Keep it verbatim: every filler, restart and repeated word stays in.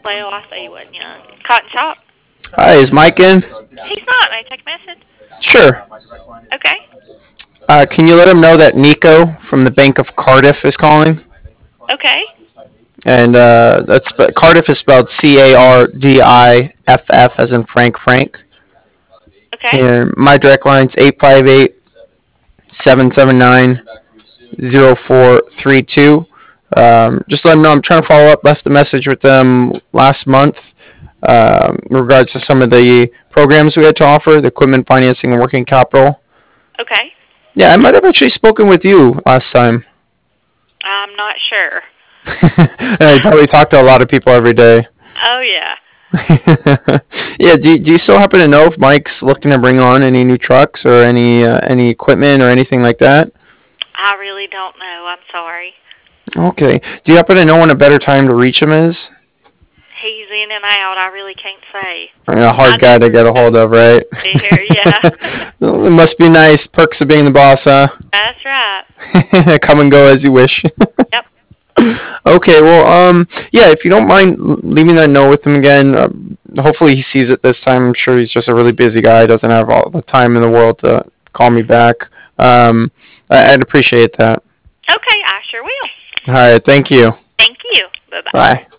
Well, I see you wasn't young. Cotton shop? Hi, is Mike in? He's not. May I take a message? Sure. Okay. Uh, can you let him know that Nico from the Bank of Cardiff is calling? Okay. And uh, that's Cardiff is spelled C A R D I F F as in Frank Frank. Okay. And my direct line's eight five eight, seven seven nine, zero four three two. Um, just let them know I'm trying to follow up. Left a message with them last month um, in regards to some of the programs we had to offer, the equipment financing and working capital. Okay. Yeah, I might have actually spoken with you last time. I'm not sure. Yeah, you probably talk to a lot of people every day. Oh, yeah. Yeah, do, do you still happen to know if Mike's looking to bring on any new trucks or any uh, any equipment or anything like that? I really don't know. I'm sorry. Okay. Do you happen to know when a better time to reach him is? He's in and out. I really can't say. A hard guy to get a hold of, right? Here, yeah. It must be nice. Perks of being the boss, huh? That's right. Come and go as you wish. Yep. Okay, well, um, yeah, if you don't mind leaving that note with him again, uh, hopefully he sees it this time. I'm sure he's just a really busy guy. Doesn't have all the time in the world to call me back. Um, I- I'd appreciate that. Okay, I sure will. All right, thank you. Thank you. Bye-bye. Bye.